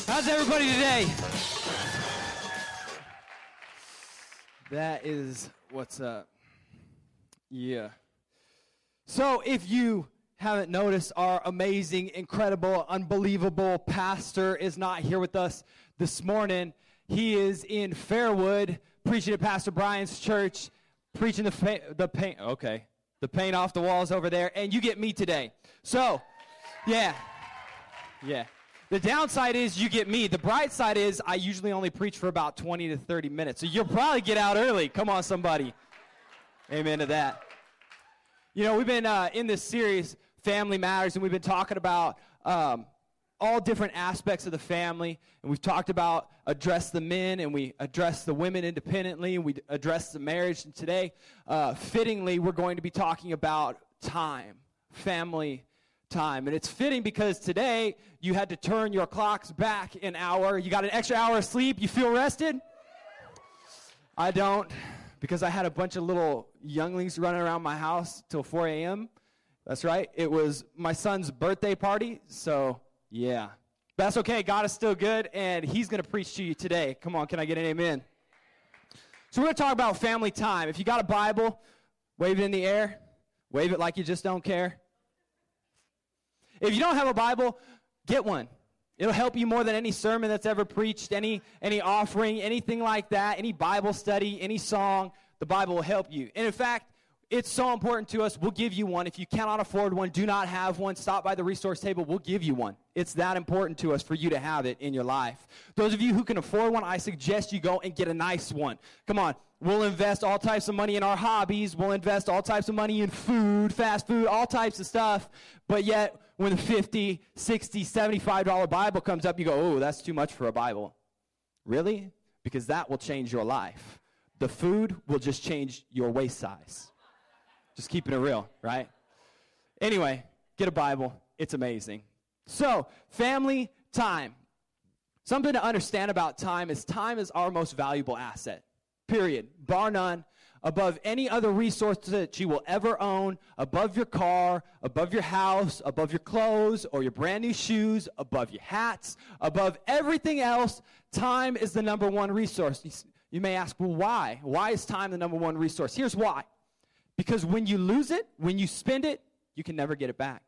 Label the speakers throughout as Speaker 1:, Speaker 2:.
Speaker 1: How's everybody today? That is what's up. Yeah. So if you haven't noticed, our amazing, incredible, unbelievable pastor is not here with us this morning. He is in Fairwood preaching at Pastor Brian's church, preaching the paint off the walls over there, and you get me today. So, yeah. The downside is you get me. The bright side is I usually only preach for about 20 to 30 minutes. So you'll probably get out early. Come on, somebody. Amen to that. You know, we've been in this series, Family Matters, and we've been talking about all different aspects of the family. And we've talked about address the men, and we address the women independently, and we address the marriage. And today, fittingly, we're going to be talking about time, family time. And it's fitting because today you had to turn your clocks back an hour. You got an extra hour of sleep. You feel rested? I don't, because I had a bunch of little younglings running around my house till 4 a.m. That's right. It was my son's birthday party, so yeah. But that's okay. God is still good, and he's going to preach to you today. Come on, can I get an amen? So we're going to talk about family time. If you got a Bible, wave it in the air. Wave it like you just don't care. If you don't have a Bible, get one. It'll help you more than any sermon that's ever preached, any offering, anything like that, any Bible study, any song. The Bible will help you. And in fact, it's so important to us, we'll give you one. If you cannot afford one, do not have one, stop by the resource table, we'll give you one. It's that important to us for you to have it in your life. Those of you who can afford one, I suggest you go and get a nice one. Come on. We'll invest all types of money in our hobbies. We'll invest all types of money in food, fast food, all types of stuff. But yet, when the $50, $60, $75 Bible comes up, you go, oh, that's too much for a Bible. Really? Because that will change your life. The food will just change your waist size. Just keeping it real, right? Anyway, get a Bible. It's amazing. So, family time. Something to understand about time is our most valuable asset. Period. Bar none. Above any other resource that you will ever own, above your car, above your house, above your clothes or your brand new shoes, above your hats, above everything else, time is the number one resource. You may ask, well, why? Why is time the number one resource? Here's why. Because when you lose it, when you spend it, you can never get it back.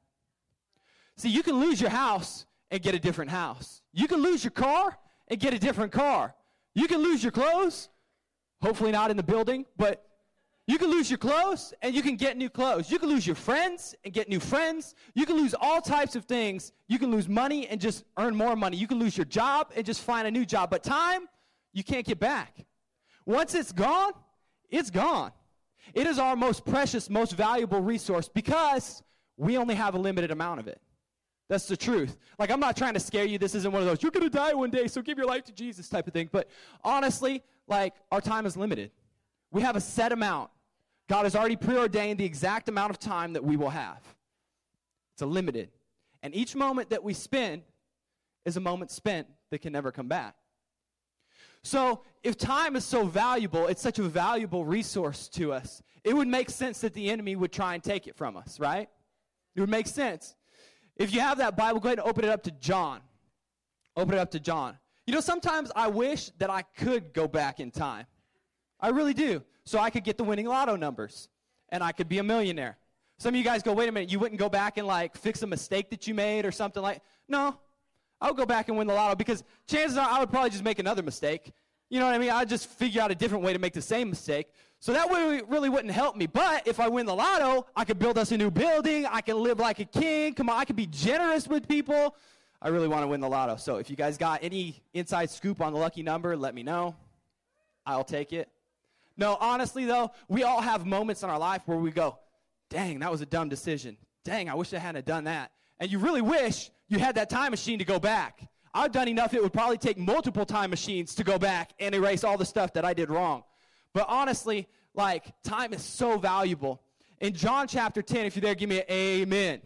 Speaker 1: See, you can lose your house and get a different house. You can lose your car and get a different car. You can lose your clothes. Hopefully not in the building, but you can lose your clothes and you can get new clothes. You can lose your friends and get new friends. You can lose all types of things. You can lose money and just earn more money. You can lose your job and just find a new job. But time, you can't get back. Once it's gone, it's gone. It is our most precious, most valuable resource because we only have a limited amount of it. That's the truth. Like, I'm not trying to scare you. This isn't one of those, you're going to die one day, so give your life to Jesus type of thing. But honestly, like, our time is limited. We have a set amount. God has already preordained the exact amount of time that we will have. It's a limited. And each moment that we spend is a moment spent that can never come back. So if time is so valuable, it's such a valuable resource to us, it would make sense that the enemy would try and take it from us, right? It would make sense. If you have that Bible, go ahead and open it up to John. Open it up to John. You know, sometimes I wish that I could go back in time. I really do. So I could get the winning lotto numbers, and I could be a millionaire. Some of you guys go, wait a minute, you wouldn't go back and, like, fix a mistake that you made or something like, no. I would go back and win the lotto because chances are I would probably just make another mistake. You know what I mean? I'd just figure out a different way to make the same mistake. So that really wouldn't help me. But if I win the lotto, I could build us a new building. I can live like a king. Come on, I could be generous with people. I really want to win the lotto. So if you guys got any inside scoop on the lucky number, let me know. I'll take it. No, honestly, though, we all have moments in our life where we go, dang, that was a dumb decision. Dang, I wish I hadn't done that. And you really wish you had that time machine to go back. I've done enough, it would probably take multiple time machines to go back and erase all the stuff that I did wrong. But honestly, like, time is so valuable. In John chapter 10, if you're there, give me an amen.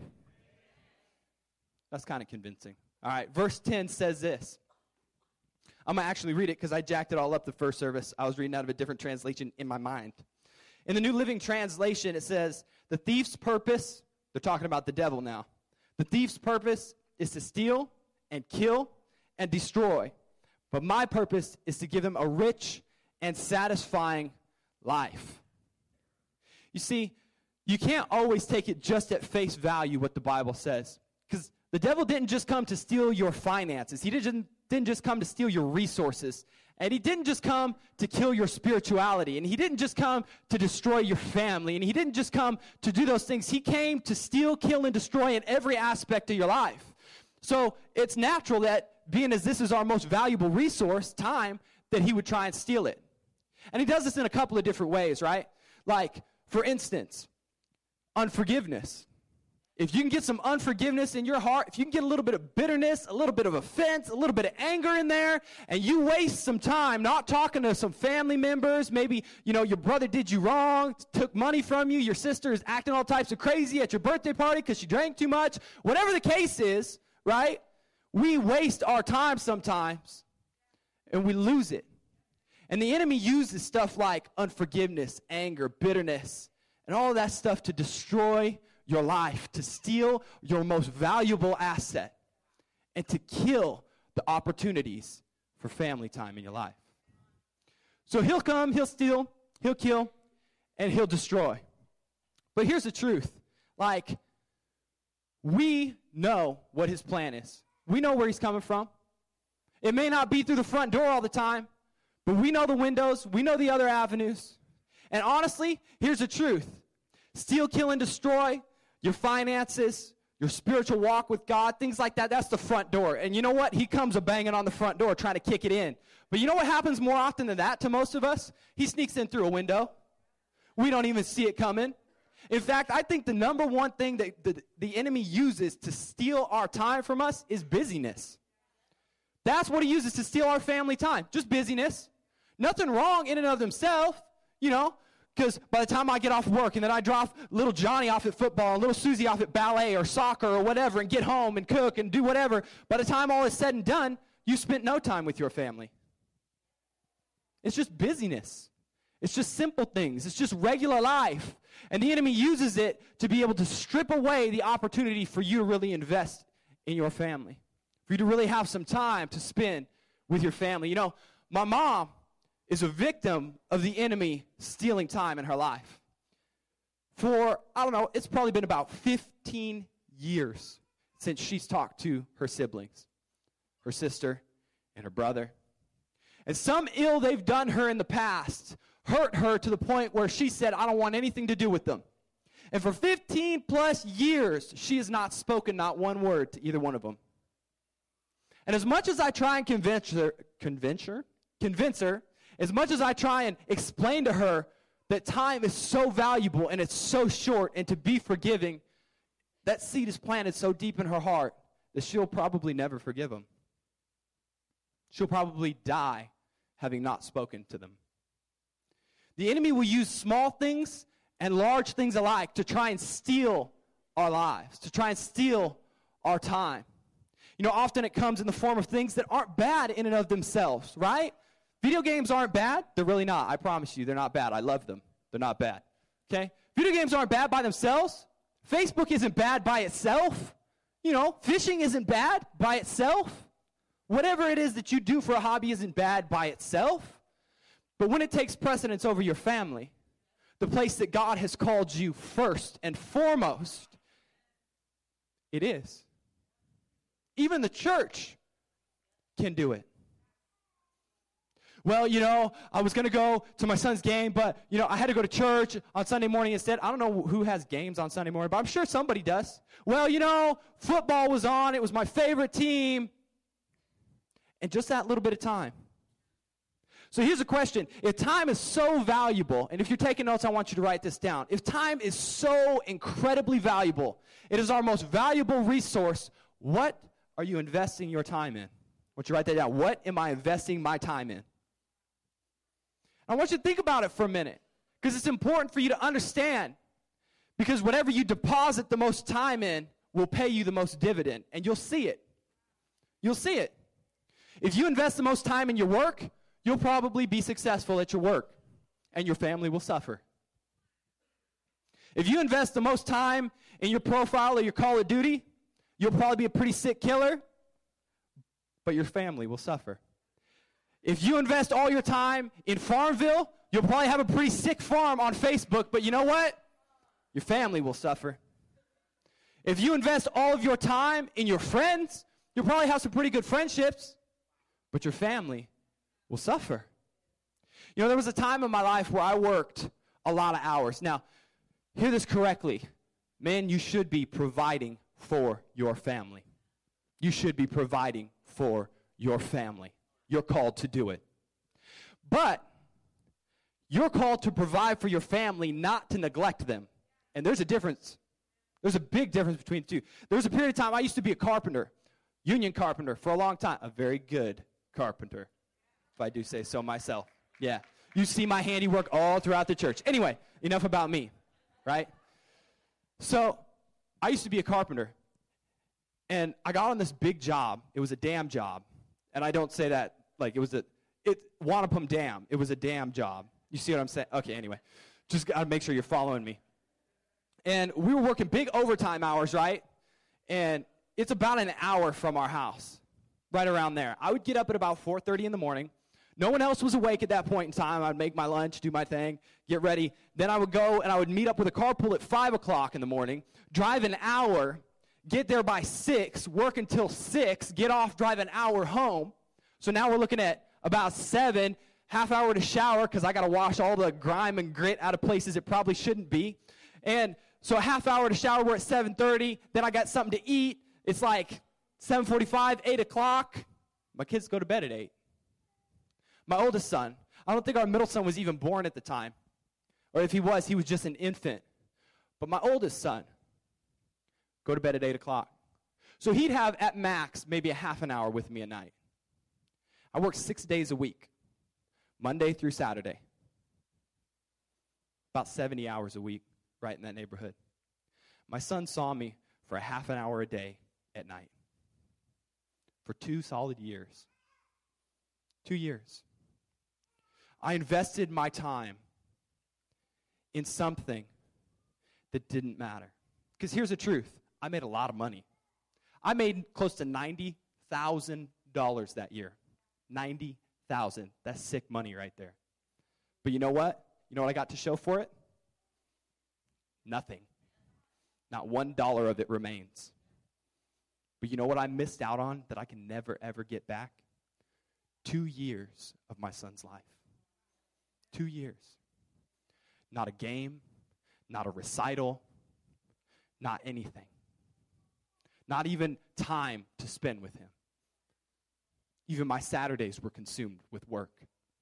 Speaker 1: That's kind of convincing. All right, verse 10 says this. I'm going to actually read it because I jacked it all up the first service. I was reading out of a different translation in my mind. In the New Living Translation, it says, the thief's purpose, they're talking about the devil now. The thief's purpose is to steal and kill and destroy. But my purpose is to give them a rich and satisfying life. You see, you can't always take it just at face value what the Bible says. Because the devil didn't just come to steal your finances. He didn't just come to steal your resources. And he didn't just come to kill your spirituality. And he didn't just come to destroy your family. And he didn't just come to do those things. He came to steal, kill, and destroy in every aspect of your life. So it's natural that, being as this is our most valuable resource, time, that he would try and steal it. And he does this in a couple of different ways, right? Like, for instance, unforgiveness. If you can get some unforgiveness in your heart, if you can get a little bit of bitterness, a little bit of offense, a little bit of anger in there, and you waste some time not talking to some family members, maybe, your brother did you wrong, took money from you, your sister is acting all types of crazy at your birthday party because she drank too much, whatever the case is, right? We waste our time sometimes, and we lose it. And the enemy uses stuff like unforgiveness, anger, bitterness, and all of that stuff to destroy your life, to steal your most valuable asset, and to kill the opportunities for family time in your life. So he'll come, he'll steal, he'll kill, and he'll destroy. But here's the truth. Like, we know what his plan is. We know where he's coming from. It may not be through the front door all the time, but we know the windows, we know the other avenues. And honestly, here's the truth. Steal, kill, and destroy your finances, your spiritual walk with God, things like that, that's the front door. And you know what? He comes a-banging on the front door trying to kick it in. But you know what happens more often than that to most of us? He sneaks in through a window. We don't even see it coming. In fact, I think the number one thing that the enemy uses to steal our time from us is busyness. That's what he uses to steal our family time, just busyness. Nothing wrong in and of themselves, because by the time I get off work and then I drop little Johnny off at football and little Susie off at ballet or soccer or whatever and get home and cook and do whatever, by the time all is said and done, you spent no time with your family. It's just busyness. It's just simple things. It's just regular life. And the enemy uses it to be able to strip away the opportunity for you to really invest in your family, for you to really have some time to spend with your family. My mom is a victim of the enemy stealing time in her life. For, it's probably been about 15 years since she's talked to her siblings, her sister and her brother. And some ill they've done her in the past hurt her to the point where she said, I don't want anything to do with them. And for 15 plus years, she has not spoken not one word to either one of them. And as much as I try and convince her, as much as I try and explain to her that time is so valuable and it's so short, and to be forgiving, that seed is planted so deep in her heart that she'll probably never forgive them. She'll probably die having not spoken to them. The enemy will use small things and large things alike to try and steal our lives, to try and steal our time. Often it comes in the form of things that aren't bad in and of themselves, right? Video games aren't bad. They're really not. I promise you, they're not bad. I love them. They're not bad, okay? Video games aren't bad by themselves. Facebook isn't bad by itself. Fishing isn't bad by itself. Whatever it is that you do for a hobby isn't bad by itself. But when it takes precedence over your family, the place that God has called you first and foremost, it is. Even the church can do it. Well, I was going to go to my son's game, but, I had to go to church on Sunday morning instead. I don't know who has games on Sunday morning, but I'm sure somebody does. Well, football was on. It was my favorite team. And just that little bit of time. So here's a question. If time is so valuable, and if you're taking notes, I want you to write this down. If time is so incredibly valuable, it is our most valuable resource, what are you investing your time in? I want you to write that down. What am I investing my time in? I want you to think about it for a minute, because it's important for you to understand, because whatever you deposit the most time in will pay you the most dividend, and you'll see it. You'll see it. If you invest the most time in your work, you'll probably be successful at your work, and your family will suffer. If you invest the most time in your profile or your Call of Duty, you'll probably be a pretty sick killer, but your family will suffer. If you invest all your time in Farmville, you'll probably have a pretty sick farm on Facebook, but you know what? Your family will suffer. If you invest all of your time in your friends, you'll probably have some pretty good friendships, but your family will suffer. You know, there was a time in my life where I worked a lot of hours. Now, hear this correctly. Men, you should be providing for your family. You should be providing for your family. You're called to do it. But you're called to provide for your family, not to neglect them. And there's a difference. There's a big difference between the two. There was a period of time I used to be a carpenter, union carpenter for a long time. A very good carpenter, if I do say so myself. Yeah. You see my handiwork all throughout the church. Anyway, enough about me, right? So I used to be a carpenter. And I got on this big job. It was a dam job. And I don't say that like it was Wanapum Dam. It was a dam job. You see what I'm saying? Okay, anyway. Just got to make sure you're following me. And we were working big overtime hours, right? And it's about an hour from our house, right around there. I would get up at about 4:30 in the morning. No one else was awake at that point in time. I'd make my lunch, do my thing, get ready. Then I would go and I would meet up with a carpool at 5 o'clock in the morning, drive an hour, get there by 6, work until 6, get off, drive an hour home. So now we're looking at about 7, half hour to shower because I got to wash all the grime and grit out of places it probably shouldn't be. And so a half hour to shower, we're at 7:30. Then I got something to eat. It's like 7:45, 8 o'clock. My kids go to bed at 8. My oldest son, I don't think our middle son was even born at the time. Or if he was just an infant. But my oldest son, go to bed at 8 o'clock. So he'd have, at max, maybe a half an hour with me at night. I work 6 days a week, Monday through Saturday. About 70 hours a week, right in that neighborhood. My son saw me for a half an hour a day at night. For 2 solid years. 2 years. I invested my time in something that didn't matter. Because here's the truth. I made a lot of money. I made close to $90,000 that year. $90,000. That's sick money right there. But you know what? You know what I got to show for it? Nothing. Not $1 of it remains. But you know what I missed out on that I can never, ever get back? 2 years of my son's life. 2 years. Not a game, not a recital, not anything. Not even time to spend with him. Even my Saturdays were consumed with work.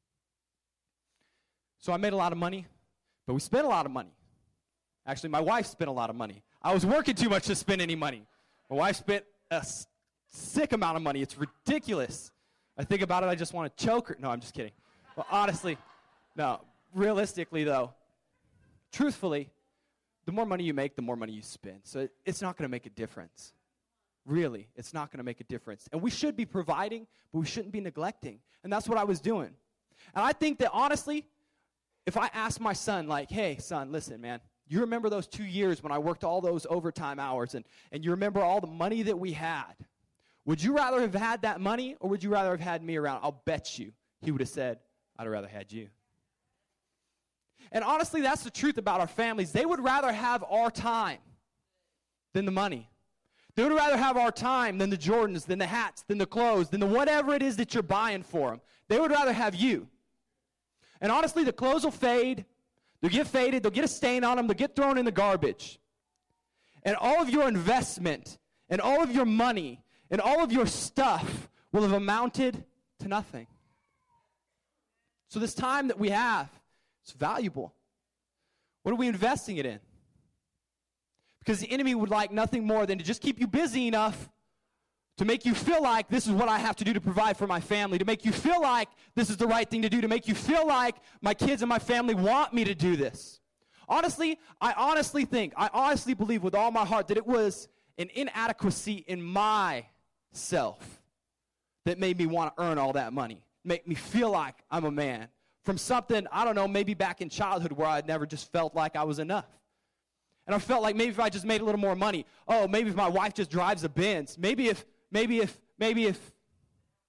Speaker 1: So I made a lot of money, but we spent a lot of money. Actually, my wife spent a lot of money. I was working too much to spend any money. My wife spent a sick amount of money. It's ridiculous. I think about it, I just want to choke her. No, I'm just kidding. Well, honestly, no. Realistically, though, truthfully, the more money you make, the more money you spend. So it's not going to make a difference. Really, it's not going to make a difference. And we should be providing, but we shouldn't be neglecting. And that's what I was doing. And I think that, honestly, if I asked my son, like, hey, son, listen, man, you remember those 2 years when I worked all those overtime hours, and you remember all the money that we had, would you rather have had that money, or would you rather have had me around? I'll bet you he would have said, I'd have rather had you. And honestly, that's the truth about our families. They would rather have our time than the money. They would rather have our time than the Jordans, than the hats, than the clothes, than the whatever it is that you're buying for them. They would rather have you. And honestly, the clothes will fade. They'll get faded. They'll get a stain on them. They'll get thrown in the garbage. And all of your investment and all of your money and all of your stuff will have amounted to nothing. So this time that we have, it's valuable. What are we investing it in? Because the enemy would like nothing more than to just keep you busy enough to make you feel like this is what I have to do to provide for my family, to make you feel like this is the right thing to do, to make you feel like my kids and my family want me to do this. Honestly, I honestly believe with all my heart that it was an inadequacy in myself that made me want to earn all that money, make me feel like I'm a man. From something, I don't know, maybe back in childhood where I'd never just felt like I was enough. And I felt like maybe if I just made a little more money, maybe if my wife just drives a Benz, maybe if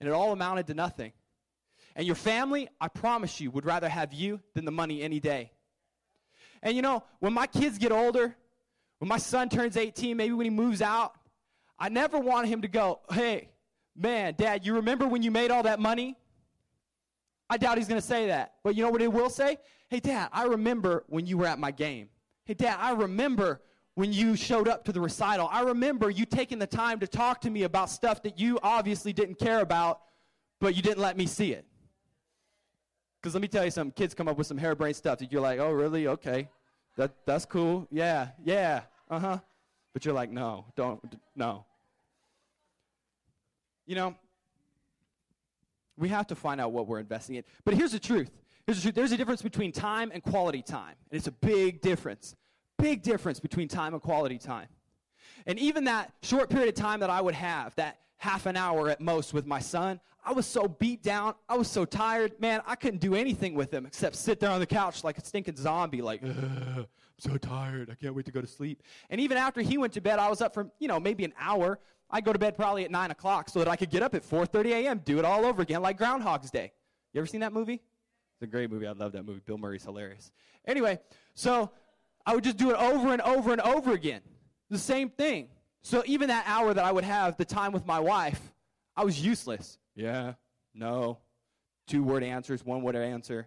Speaker 1: and it all amounted to nothing. And your family, I promise you, would rather have you than the money any day. And you know, when my kids get older, when my son turns 18, maybe when he moves out, I never want him to go, hey, man, Dad, you remember when you made all that money? I doubt he's going to say that. But you know what he will say? Hey, Dad, I remember when you were at my game. Hey, Dad, I remember when you showed up to the recital. I remember you taking the time to talk to me about stuff that you obviously didn't care about, but you didn't let me see it. Because let me tell you something, kids come up with some harebrained stuff that you're like, oh, really? Okay. That's cool. Yeah, uh-huh. But you're like, no. You know, we have to find out what we're investing in. But here's the truth. There's a difference between time and quality time. And it's a big difference. Big difference between time and quality time. And even that short period of time that I would have, that half an hour at most with my son, I was so beat down. I was so tired. Man, I couldn't do anything with him except sit there on the couch like a stinking zombie, like, I'm so tired. I can't wait to go to sleep. And even after he went to bed, I was up for, maybe an hour. I'd go to bed probably at 9 o'clock so that I could get up at 4:30 a.m., do it all over again like Groundhog's Day. You ever seen that movie? It's a great movie. I love that movie. Bill Murray's hilarious. Anyway, so I would just do it over and over and over again. The same thing. So even that hour that I would have, the time with my wife, I was useless. Yeah, no, 2-word answers, 1-word answer.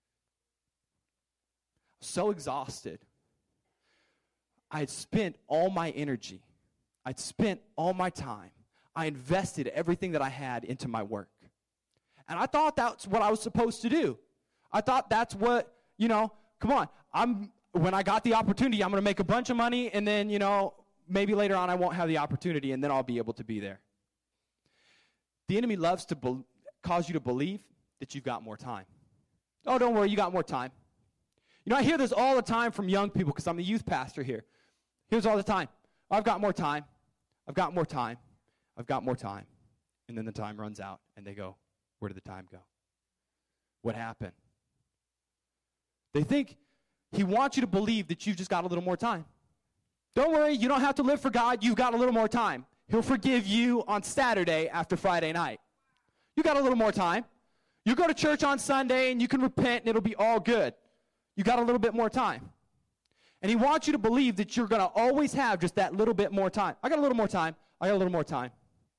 Speaker 1: So exhausted. I had spent all my energy. I'd spent all my time. I invested everything that I had into my work. And I thought that's what I was supposed to do. I thought that's what, come on. When I got the opportunity, I'm going to make a bunch of money, and then, maybe later on I won't have the opportunity, and then I'll be able to be there. The enemy loves to cause you to believe that you've got more time. Oh, don't worry, you got more time. I hear this all the time from young people because I'm the youth pastor here. Here's all the time. I've got more time. I've got more time. I've got more time. And then the time runs out, and they go, where did the time go? What happened? They think he wants you to believe that you've just got a little more time. Don't worry, you don't have to live for God. You've got a little more time. He'll forgive you on Saturday after Friday night. You got a little more time. You go to church on Sunday and you can repent and it'll be all good. You got a little bit more time. And he wants you to believe that you're going to always have just that little bit more time. I got a little more time. I got a little more time.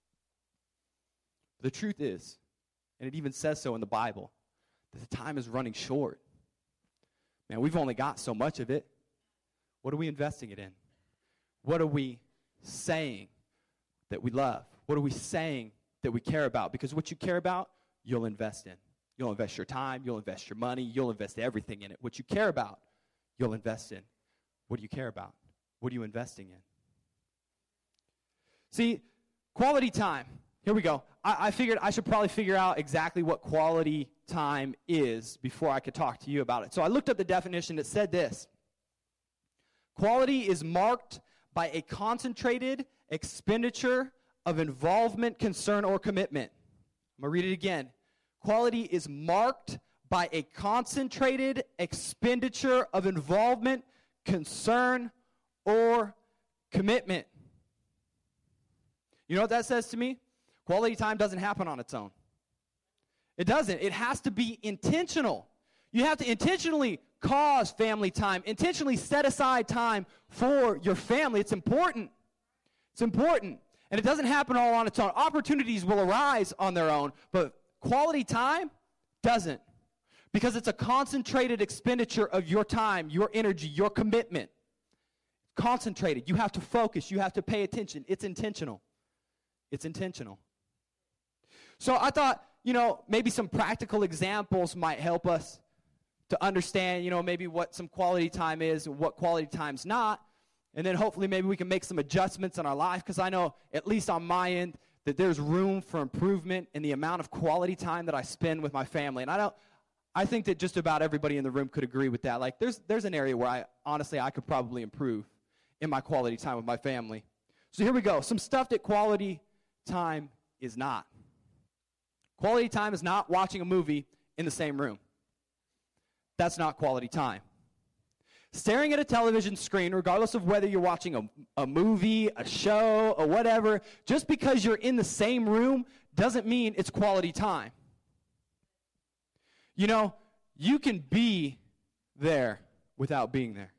Speaker 1: The truth is, and it even says so in the Bible, that the time is running short. Man, we've only got so much of it. What are we investing it in? What are we saying that we love? What are we saying that we care about? Because what you care about, you'll invest in. You'll invest your time, you'll invest your money, you'll invest everything in it. What you care about, you'll invest in. What do you care about? What are you investing in? See, quality time. Here we go. I figured I should probably figure out exactly what quality time is before I could talk to you about it. So I looked up the definition. It said this. Quality is marked by a concentrated expenditure of involvement, concern, or commitment. I'm going to read it again. Quality is marked by a concentrated expenditure of involvement, concern, or commitment. You know what that says to me? Quality time doesn't happen on its own. It doesn't. It has to be intentional. You have to intentionally cause family time, intentionally set aside time for your family. It's important. It's important. And it doesn't happen all on its own. Opportunities will arise on their own, but quality time doesn't. Because it's a concentrated expenditure of your time, your energy, your commitment. Concentrated. You have to focus. You have to pay attention. It's intentional. It's intentional. So I thought, maybe some practical examples might help us to understand, maybe what some quality time is and what quality time's not. And then hopefully maybe we can make some adjustments in our life, because I know, at least on my end, that there's room for improvement in the amount of quality time that I spend with my family. And I think that just about everybody in the room could agree with that. Like, there's an area where I could probably improve in my quality time with my family. So here we go. Some stuff that quality time is not. Quality time is not watching a movie in the same room. That's not quality time. Staring at a television screen, regardless of whether you're watching a movie, a show, or whatever, just because you're in the same room doesn't mean it's quality time. You know, you can be there without being there.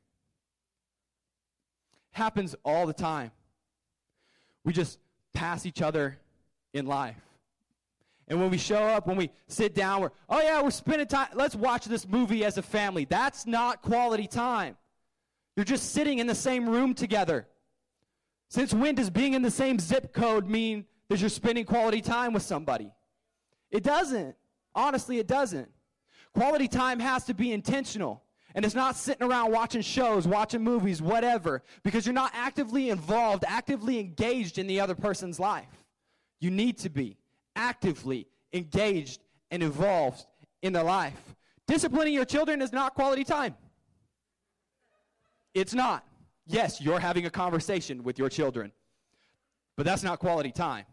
Speaker 1: Happens all the time. We just pass each other in life. And when we show up, when we sit down, we're spending time, let's watch this movie as a family. That's not quality time. You're just sitting in the same room together. Since when does being in the same zip code mean that you're spending quality time with somebody? It doesn't. Honestly, it doesn't. Quality time has to be intentional. And it's not sitting around watching shows, watching movies, whatever, because you're not actively involved, actively engaged in the other person's life. You need to be actively engaged and involved in their life. Disciplining your children is not quality time. It's not. Yes, you're having a conversation with your children, but that's not quality time.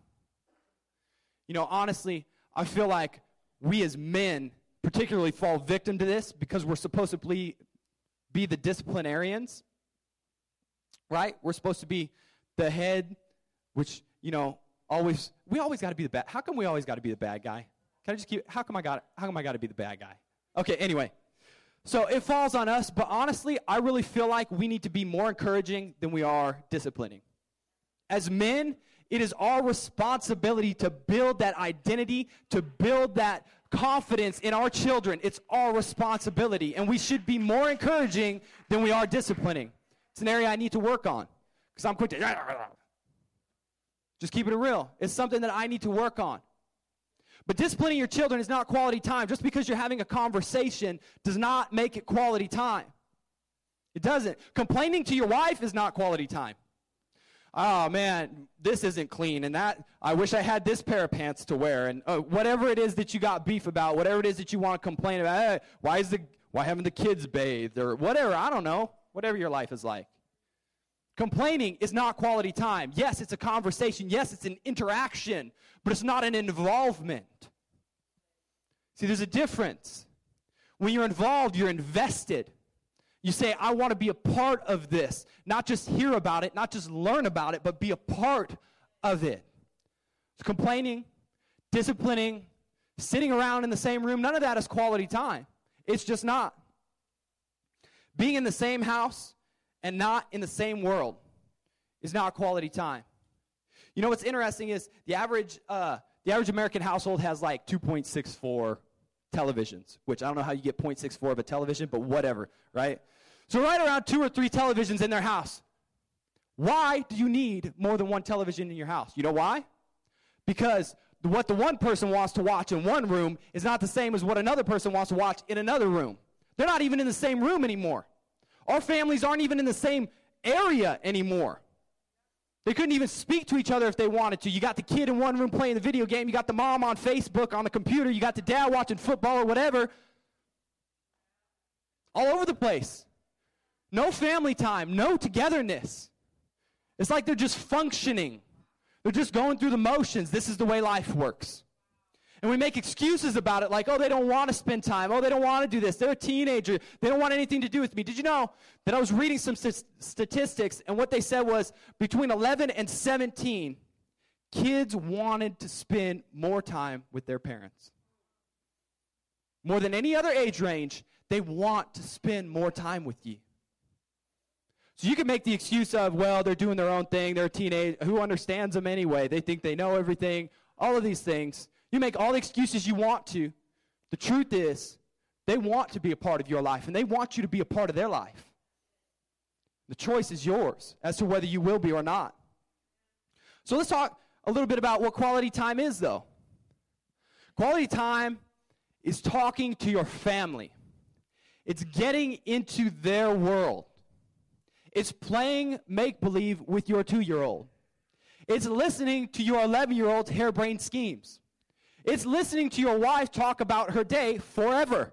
Speaker 1: You know, honestly, I feel like we as men particularly fall victim to this because we're supposed to be the disciplinarians, right? We're supposed to be the head, which, you know, we always got to be the bad. How come we always got to be the bad guy? Can I just how come I got to be the bad guy? Okay, anyway. So it falls on us, but honestly, I really feel like we need to be more encouraging than we are disciplining. As men, it is our responsibility to build that identity, to build that confidence in our children. It's our responsibility, and we should be more encouraging than we are disciplining. It's an area I need to work on, because I'm quick to just keep it real. It's something that I need to work on. But disciplining your children is not quality time. Just because you're having a conversation does not make it quality time. It doesn't. Complaining to your wife is not quality time. Oh, man, this isn't clean, and that, I wish I had this pair of pants to wear, and whatever it is that you got beef about, whatever it is that you want to complain about, hey, why haven't the kids bathed, or whatever, I don't know, whatever your life is like. Complaining is not quality time. Yes, it's a conversation. Yes, it's an interaction, but it's not an involvement. See, there's a difference. When you're involved, you're invested. You say, I want to be a part of this, not just hear about it, not just learn about it, but be a part of it. So complaining, disciplining, sitting around in the same room, none of that is quality time. It's just not. Being in the same house and not in the same world is not quality time. You know what's interesting is the average American household has like 2.64 televisions, which I don't know how you get 0.64 of a television, but whatever, right? So right around 2 or 3 televisions in their house. Why do you need more than one television in your house? You know why? Because what the one person wants to watch in one room is not the same as what another person wants to watch in another room. They're not even in the same room anymore. Our families aren't even in the same area anymore. They couldn't even speak to each other if they wanted to. You got the kid in one room playing the video game. You got the mom on Facebook, on the computer. You got the dad watching football or whatever. All over the place. No family time. No togetherness. It's like they're just functioning. They're just going through the motions. This is the way life works. And we make excuses about it like, oh, they don't want to spend time. Oh, they don't want to do this. They're a teenager. They don't want anything to do with me. Did you know that I was reading some statistics, and what they said was between 11 and 17, kids wanted to spend more time with their parents. More than any other age range, they want to spend more time with you. So you can make the excuse of, well, they're doing their own thing. They're a teenager. Who understands them anyway? They think they know everything. All of these things. You make all the excuses you want to. The truth is, they want to be a part of your life, and they want you to be a part of their life. The choice is yours as to whether you will be or not. So let's talk a little bit about what quality time is, though. Quality time is talking to your family. It's getting into their world. It's playing make-believe with your 2-year-old. It's listening to your 11-year-old's harebrained schemes. It's listening to your wife talk about her day forever.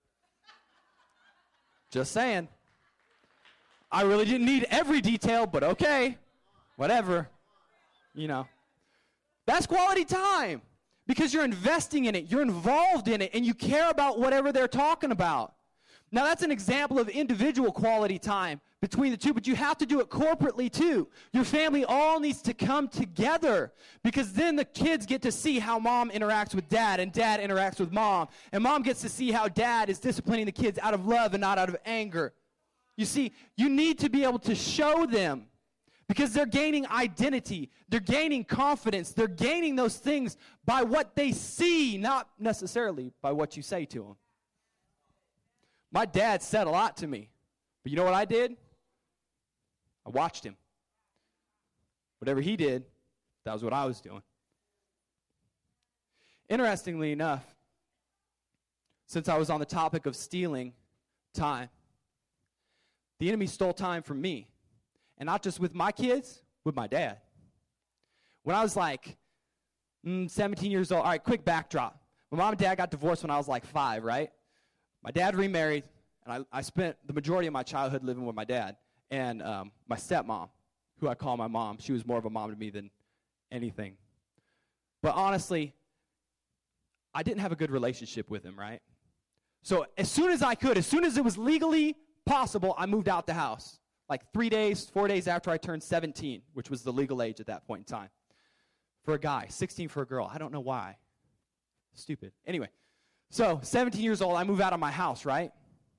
Speaker 1: Just saying. I really didn't need every detail, but okay. Whatever. You know. That's quality time. Because you're investing in it. You're involved in it. And you care about whatever they're talking about. Now, that's an example of individual quality time between the two, but you have to do it corporately too. Your family all needs to come together, because then the kids get to see how mom interacts with dad and dad interacts with mom, and mom gets to see how dad is disciplining the kids out of love and not out of anger. You see, you need to be able to show them, because they're gaining identity, they're gaining confidence, they're gaining those things by what they see, not necessarily by what you say to them. My dad said a lot to me, but you know what I did? I watched him. Whatever he did, that was what I was doing. Interestingly enough, since I was on the topic of stealing time, the enemy stole time from me. And not just with my kids, with my dad. When I was like 17 years old, all right, quick backdrop. My mom and dad got divorced when I was like 5, right? My dad remarried, and I spent the majority of my childhood living with my dad. And my stepmom, who I call my mom, she was more of a mom to me than anything. But honestly, I didn't have a good relationship with him, right? So as soon as I could, as soon as it was legally possible, I moved out the house. Like 4 days after I turned 17, which was the legal age at that point in time. For a guy, 16 for a girl. I don't know why. Stupid. Anyway, so 17 years old, I move out of my house, right?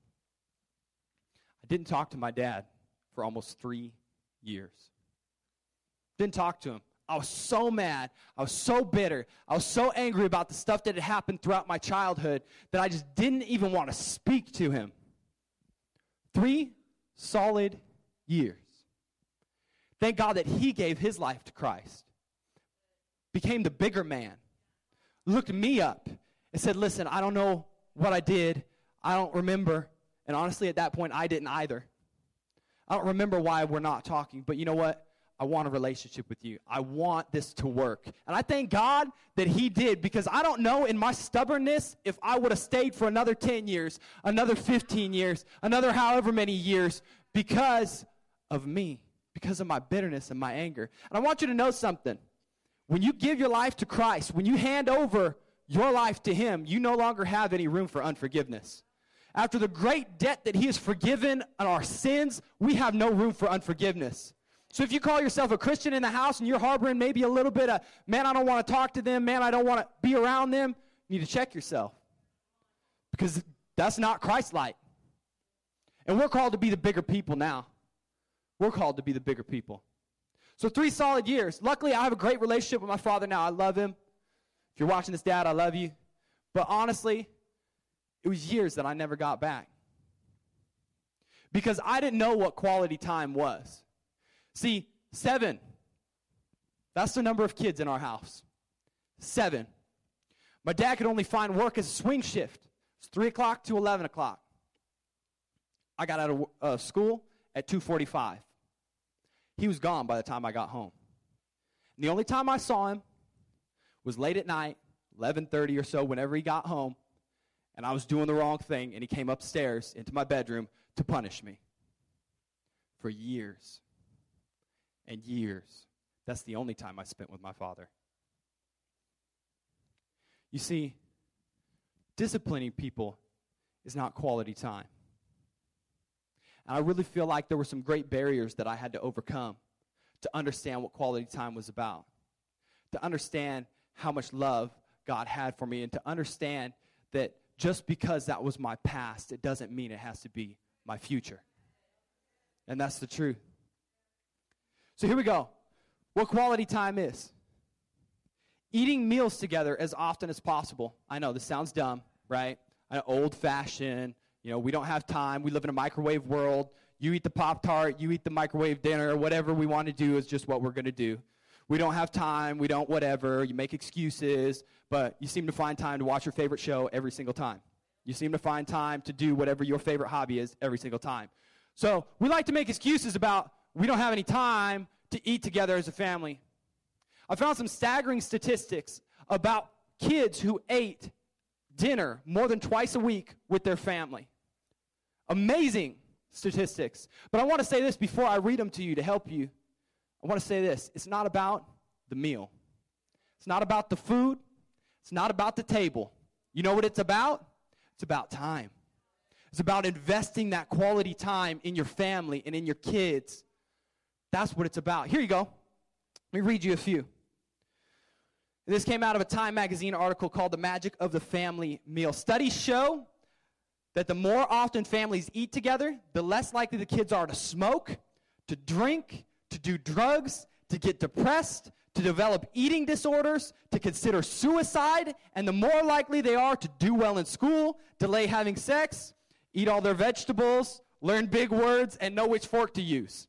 Speaker 1: I didn't talk to my dad for almost 3 years. Didn't talk to him. I was so mad. I was so bitter. I was so angry about the stuff that had happened throughout my childhood that I just didn't even want to speak to him. 3 solid years. Thank God that he gave his life to Christ, became the bigger man, looked me up and said, listen, I don't know what I did. I don't remember. And honestly, at that point, I didn't either. I don't remember why we're not talking, but you know what? I want a relationship with you. I want this to work. And I thank God that he did, because I don't know in my stubbornness if I would have stayed for another 10 years, another 15 years, another however many years, because of me, because of my bitterness and my anger. And I want you to know something. When you give your life to Christ, when you hand over your life to him, you no longer have any room for unforgiveness. After the great debt that he has forgiven on our sins, we have no room for unforgiveness. So if you call yourself a Christian in the house and you're harboring maybe a little bit of, man, I don't want to talk to them, man, I don't want to be around them, you need to check yourself, because that's not Christ-like. And we're called to be the bigger people now. We're called to be the bigger people. So 3 solid years. Luckily, I have a great relationship with my father now. I love him. If you're watching this, Dad, I love you. But honestly, it was years that I never got back, because I didn't know what quality time was. See, 7, that's the number of kids in our house. 7. My dad could only find work as a swing shift. It's 3 o'clock to 11 o'clock. I got out of school at 2:45. He was gone by the time I got home. And the only time I saw him was late at night, 11:30 or so, whenever he got home, and I was doing the wrong thing, and he came upstairs into my bedroom to punish me. For years and years, that's the only time I spent with my father. You see, disciplining people is not quality time. And I really feel like there were some great barriers that I had to overcome to understand what quality time was about, to understand how much love God had for me, and to understand that just because that was my past, it doesn't mean it has to be my future. And that's the truth. So here we go. What quality time is. Eating meals together as often as possible. I know this sounds dumb, right? Old-fashioned. We don't have time. We live in a microwave world. You eat the Pop-Tart, you eat the microwave dinner, whatever we want to do is just what we're going to do. We don't have time. We don't whatever. You make excuses, but you seem to find time to watch your favorite show every single time. You seem to find time to do whatever your favorite hobby is every single time. So we like to make excuses about we don't have any time to eat together as a family. I found some staggering statistics about kids who ate dinner more than twice a week with their family. Amazing statistics. But I want to say this before I read them to you to help you. I want to say this. It's not about the meal. It's not about the food. It's not about the table. You know what it's about? It's about time. It's about investing that quality time in your family and in your kids. That's what it's about. Here you go. Let me read you a few. This came out of a Time magazine article called The Magic of the Family Meal. Studies show that the more often families eat together, the less likely the kids are to smoke, to drink, to do drugs, to get depressed, to develop eating disorders, to consider suicide, and the more likely they are to do well in school, delay having sex, eat all their vegetables, learn big words, and know which fork to use.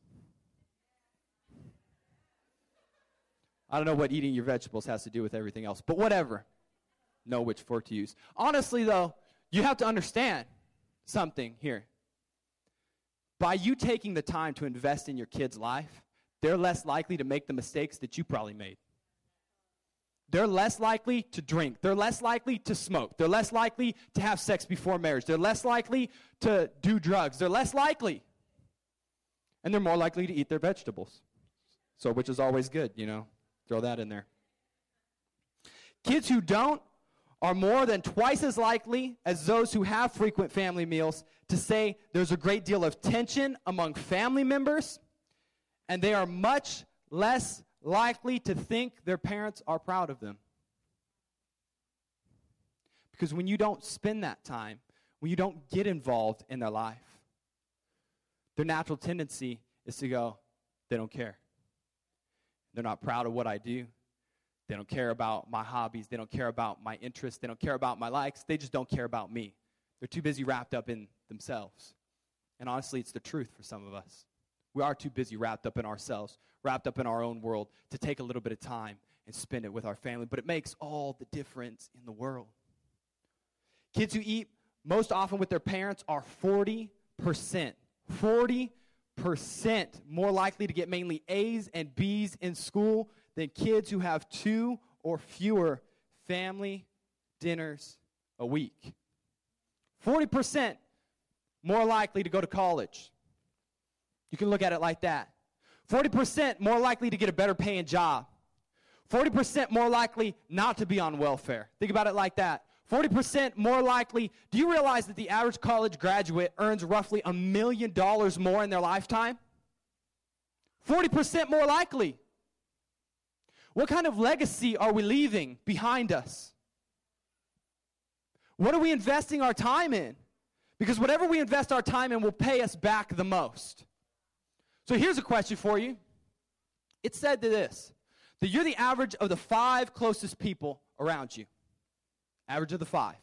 Speaker 1: I don't know what eating your vegetables has to do with everything else, but whatever. Know which fork to use. Honestly, though, you have to understand something here. By you taking the time to invest in your kid's life, they're less likely to make the mistakes that you probably made. They're less likely to drink. They're less likely to smoke. They're less likely to have sex before marriage. They're less likely to do drugs. They're less likely. And they're more likely to eat their vegetables. So, which is always good, you know. Throw that in there. Kids who don't are more than twice as likely as those who have frequent family meals to say there's a great deal of tension among family members, and they are much less likely to think their parents are proud of them. Because when you don't spend that time, when you don't get involved in their life, their natural tendency is to go, they don't care. They're not proud of what I do. They don't care about my hobbies. They don't care about my interests. They don't care about my likes. They just don't care about me. They're too busy wrapped up in themselves. And honestly, it's the truth for some of us. We are too busy wrapped up in ourselves, wrapped up in our own world to take a little bit of time and spend it with our family. But it makes all the difference in the world. Kids who eat most often with their parents are 40%. 40% more likely to get mainly A's and B's in school than kids who have 2 or fewer family dinners a week. 40% more likely to go to college. You can look at it like that. 40% more likely to get a better paying job. 40% more likely not to be on welfare. Think about it like that. 40% more likely. Do you realize that the average college graduate earns roughly $1 million more in their lifetime? 40% more likely. What kind of legacy are we leaving behind us? What are we investing our time in? Because whatever we invest our time in will pay us back the most. So here's a question for you. It said to this, that you're the average of the 5 closest people around you. Average of the 5.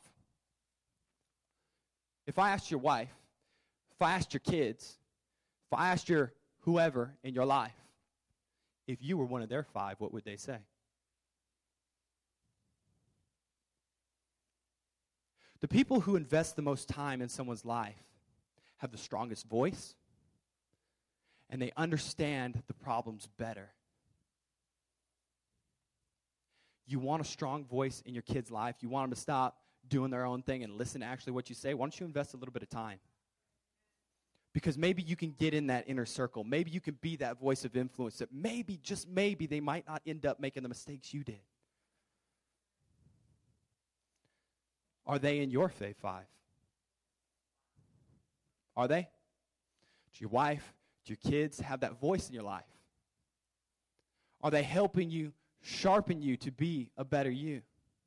Speaker 1: If I asked your wife, if I asked your kids, if I asked your whoever in your life, if you were one of their 5, what would they say? The people who invest the most time in someone's life have the strongest voice, and they understand the problems better. You want a strong voice in your kid's life. You want them to stop doing their own thing and listen to actually what you say. Why don't you invest a little bit of time? Because maybe you can get in that inner circle. Maybe you can be that voice of influence that maybe, just maybe, they might not end up making the mistakes you did. Are they in your Fave 5? Are they? Do your wife, do your kids have that voice in your life? Are they helping you, sharpen you to be a better you?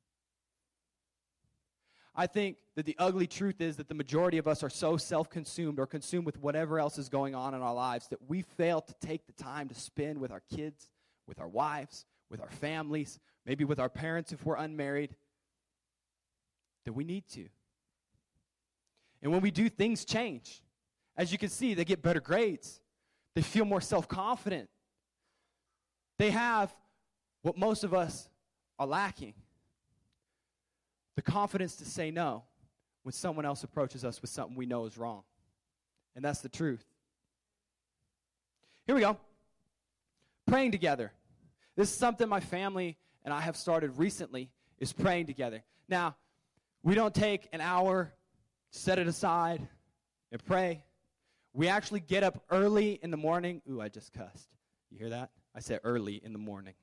Speaker 1: I think that the ugly truth is that the majority of us are so self-consumed or consumed with whatever else is going on in our lives that we fail to take the time to spend with our kids, with our wives, with our families, maybe with our parents if we're unmarried, that we need to. And when we do, things change. As you can see, they get better grades. They feel more self-confident. They have what most of us are lacking. The confidence to say no when someone else approaches us with something we know is wrong. And that's the truth. Here we go. Praying together. This is something my family and I have started recently, is praying together. Now, we don't take an hour, set it aside, and pray. We actually get up early in the morning. Ooh, I just cussed. You hear that? I said early in the morning.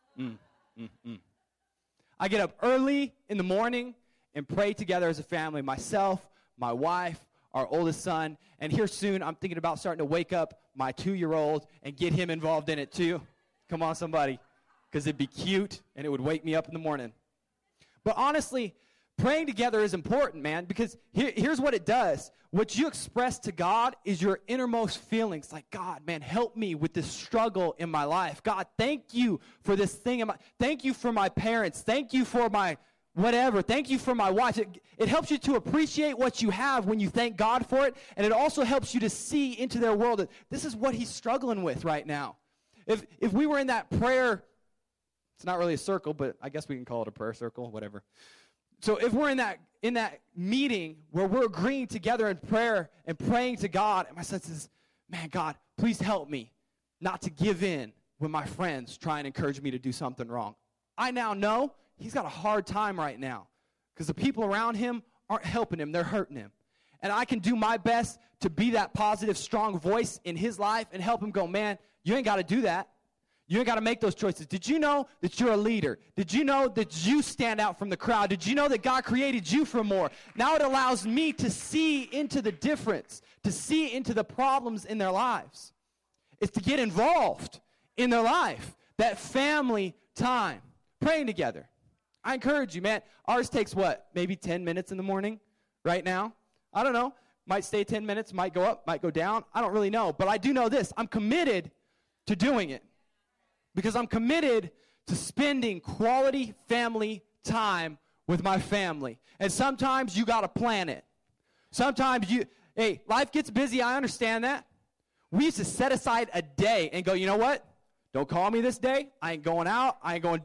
Speaker 1: I get up early in the morning and pray together as a family. Myself, my wife, our oldest son. And here soon, I'm thinking about starting to wake up my 2-year-old and get him involved in it too. Come on, somebody. Because it'd be cute, and it would wake me up in the morning. But honestly, praying together is important, man, because here's what it does. What you express to God is your innermost feelings. Like, God, man, help me with this struggle in my life. God, thank you for this thing. Thank you for my parents. Thank you for my whatever. Thank you for my wife. It helps you to appreciate what you have when you thank God for it, and it also helps you to see into their world that this is what he's struggling with right now. If we were in that prayer, it's not really a circle, but I guess we can call it a prayer circle, whatever. So if we're in that meeting where we're agreeing together in prayer and praying to God, and my son says, man, God, please help me not to give in when my friends try and encourage me to do something wrong. I now know he's got a hard time right now because the people around him aren't helping him. They're hurting him. And I can do my best to be that positive, strong voice in his life and help him go, man, you ain't got to do that. You ain't got to make those choices. Did you know that you're a leader? Did you know that you stand out from the crowd? Did you know that God created you for more? Now it allows me to see into the difference, to see into the problems in their lives. It's to get involved in their life. That family time, praying together. I encourage you, man. Ours takes what? Maybe 10 minutes in the morning right now? I don't know. Might stay 10 minutes, might go up, might go down. I don't really know. But I do know this. I'm committed to doing it. Because I'm committed to spending quality family time with my family. And sometimes you got to plan it. Sometimes life gets busy. I understand that. We used to set aside a day and go, you know what? Don't call me this day. I ain't going out.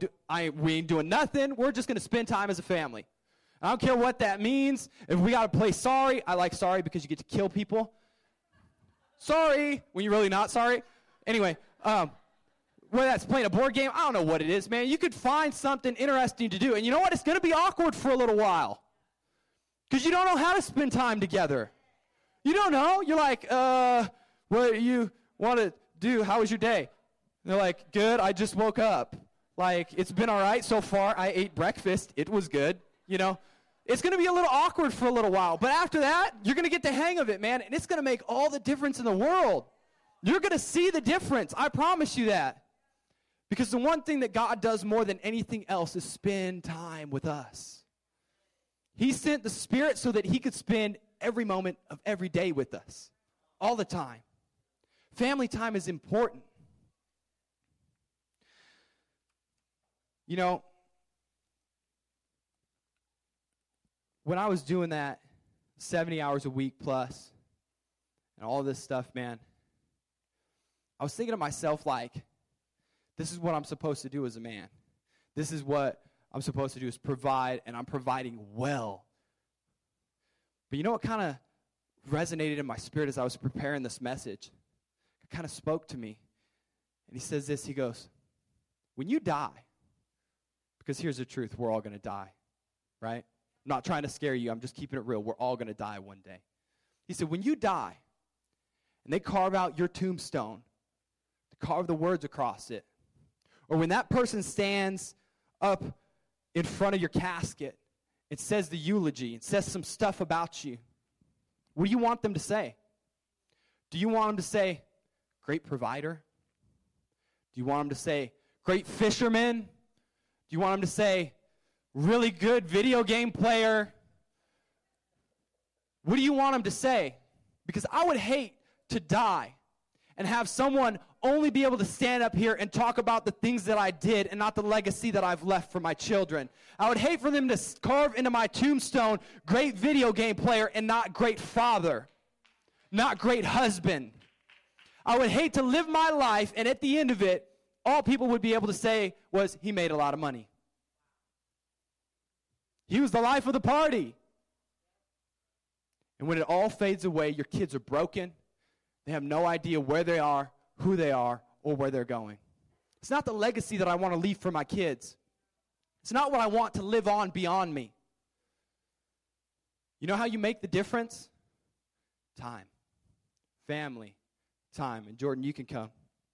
Speaker 1: We ain't doing nothing. We're just going to spend time as a family. I don't care what that means. If we got to play sorry, I like sorry because you get to kill people. Sorry when you're really not sorry. Anyway, whether that's playing a board game, I don't know what it is, man. You could find something interesting to do. And you know what? It's going to be awkward for a little while. Because you don't know how to spend time together. You don't know. You're like, what do you want to do? How was your day? And they're like, good, I just woke up. Like, it's been all right so far. I ate breakfast. It was good. You know, it's going to be a little awkward for a little while. But after that, you're going to get the hang of it, man. And it's going to make all the difference in the world. You're going to see the difference. I promise you that. Because the one thing that God does more than anything else is spend time with us. He sent the Spirit so that he could spend every moment of every day with us, all the time. Family time is important. You know, when I was doing that 70 hours a week plus and all this stuff, man, I was thinking to myself, like, this is what I'm supposed to do as a man. This is what I'm supposed to do is provide, and I'm providing well. But you know what kind of resonated in my spirit as I was preparing this message? It kind of spoke to me. And he says this, he goes, when you die, because here's the truth, we're all going to die, right? I'm not trying to scare you, I'm just keeping it real. We're all going to die one day. He said, when you die, and they carve out your tombstone, to carve the words across it, or when that person stands up in front of your casket, it says the eulogy, it says some stuff about you. What do you want them to say? Do you want them to say, great provider? Do you want them to say, great fisherman? Do you want them to say, really good video game player? What do you want them to say? Because I would hate to die and have someone only be able to stand up here and talk about the things that I did and not the legacy that I've left for my children. I would hate for them to carve into my tombstone, great video game player and not great father, not great husband. I would hate to live my life and at the end of it, all people would be able to say was, he made a lot of money. He was the life of the party. And when it all fades away, your kids are broken. They have no idea where they are, who they are, or where they're going. It's not the legacy that I want to leave for my kids. It's not what I want to live on beyond me. You know how you make the difference? Time. Family. Time. And Jordan, you can come.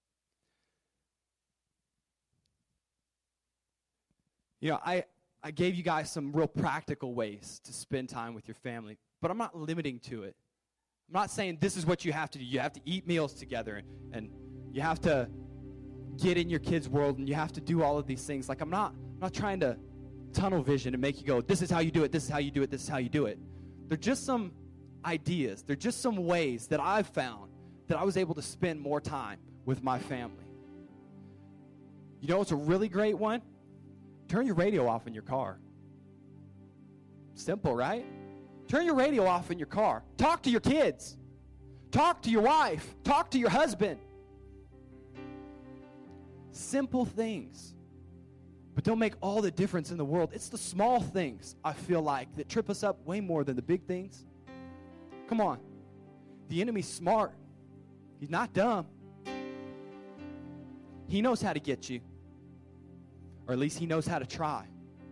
Speaker 1: You know, I gave you guys some real practical ways to spend time with your family, but I'm not limiting to it. I'm not saying this is what you have to do. You have to eat meals together, and you have to get in your kids' world, and you have to do all of these things. Like, I'm not trying to tunnel vision and make you go, this is how you do it, this is how you do it, this is how you do it. They're just some ideas. They're just some ways that I've found that I was able to spend more time with my family. You know what's a really great one? Turn your radio off in your car. Simple, right? Turn your radio off in your car. Talk to your kids. Talk to your wife. Talk to your husband. Simple things. But they'll make all the difference in the world. It's the small things, I feel like, that trip us up way more than the big things. Come on. The enemy's smart. He's not dumb. He knows how to get you. Or at least he knows how to try.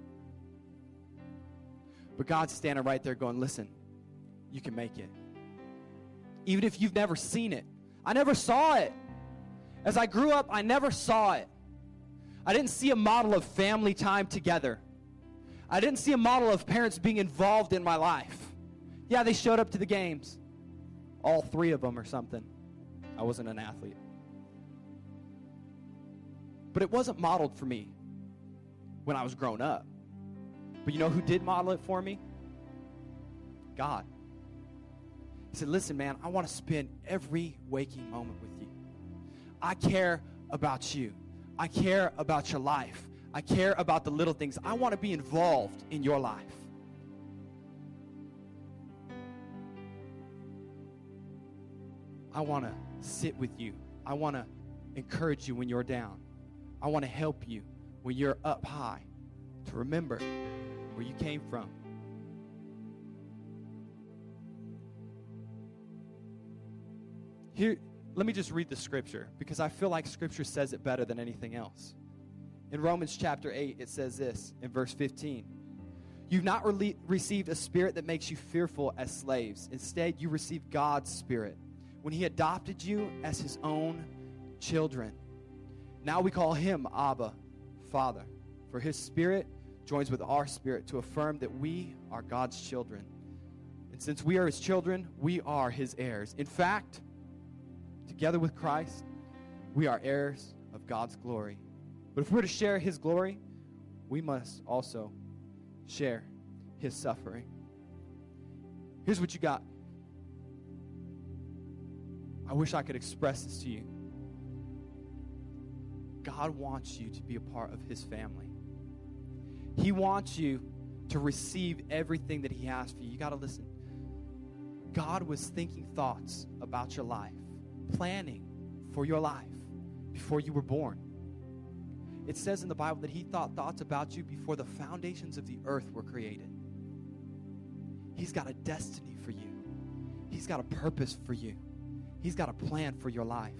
Speaker 1: But God's standing right there going, listen, you can make it. Even if you've never seen it. I never saw it. As I grew up, I never saw it. I didn't see a model of family time together. I didn't see a model of parents being involved in my life. Yeah, they showed up to the games. All 3 of them or something. I wasn't an athlete. But it wasn't modeled for me when I was growing up. But you know who did model it for me? God. He said, listen, man, I want to spend every waking moment with you. I care about you. I care about your life. I care about the little things. I want to be involved in your life. I want to sit with you. I want to encourage you when you're down. I want to help you when you're up high to remember where you came from. Here, let me just read the scripture because I feel like scripture says it better than anything else. In Romans chapter 8, it says this in verse 15. You've not received a spirit that makes you fearful as slaves. Instead, you received God's spirit when he adopted you as his own children. Now we call him Abba, Father. For his spirit joins with our spirit to affirm that we are God's children. And since we are his children, we are his heirs. In fact, together with Christ, we are heirs of God's glory. But if we're to share his glory, we must also share his suffering. Here's what you got. I wish I could express this to you. God wants you to be a part of his family. He wants you to receive everything that he has for you. You got to listen. God was thinking thoughts about your life, planning for your life before you were born. It says in the Bible that he thought thoughts about you before the foundations of the earth were created. He's got a destiny for you. He's got a purpose for you. He's got a plan for your life.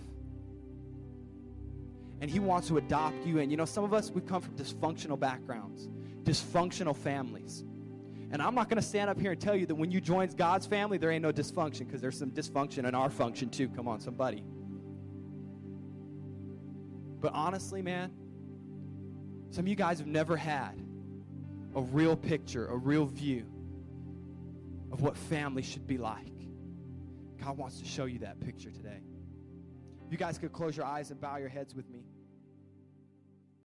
Speaker 1: And he wants to adopt you in. You know, some of us, we come from dysfunctional backgrounds, dysfunctional families. And I'm not going to stand up here and tell you that when you join God's family, there ain't no dysfunction, because there's some dysfunction in our function too. Come on, somebody. But honestly, man, some of you guys have never had a real picture, a real view of what family should be like. God wants to show you that picture today. You guys could close your eyes and bow your heads with me.